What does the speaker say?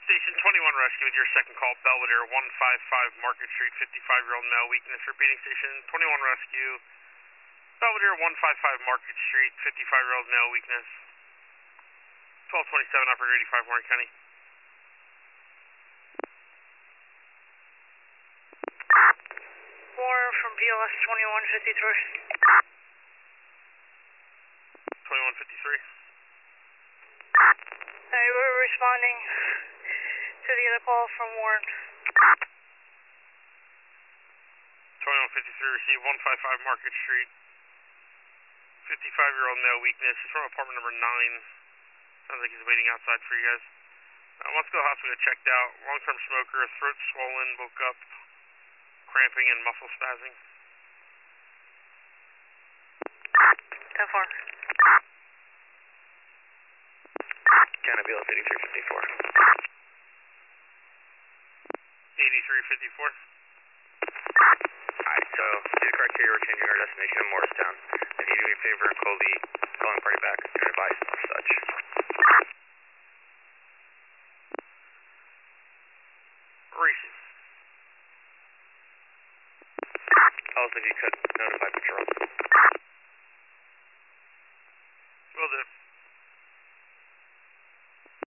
Station 21 rescue with your second call, Belvedere 155 Market Street, 55-year-old male weakness. Repeating station 21 rescue, Belvedere 155 Market Street, 55-year-old male weakness. 1227 operator 85 Warren County. Warren from BLS 2153. 2153. We're responding to the other call from Warren. 2153 received 155 Market Street. 55-year-old male weakness. He's from apartment number 9. Sounds like he's waiting outside for you guys. Wants to go to the hospital, checked out. Long-term smoker, throat swollen, woke up, cramping and muscle spazzing. 10-4. County BLS 8354. 8354. Alright, so due to criteria, we're changing our destination to Morristown. If you do me a favor and call the calling party back and advise of such. Reese. Also, if you could notify patrol.